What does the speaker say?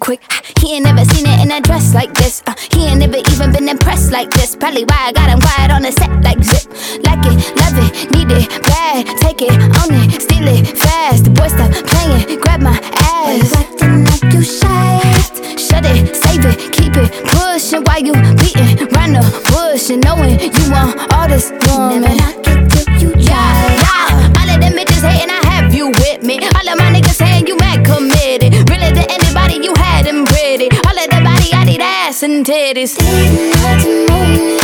quick. He ain't never seen it in a dress like this. He ain't never even been impressed like this. Probably why I got him quiet on the set like zip. Like it, love it, need it, bad. Take it, own it, steal it, fast. The boy stop playing, grab my ass. You acting like you shy. Shut it, save it, keep it pushing while you beating round the bush and knowing you want all this woman. Never knock it till you try. All of them bitches hating, I have you with me. All of my niggas saying you mad committed. Really to anybody, you had them pretty. All of the body, I need ass and titties. Didn't have to move me.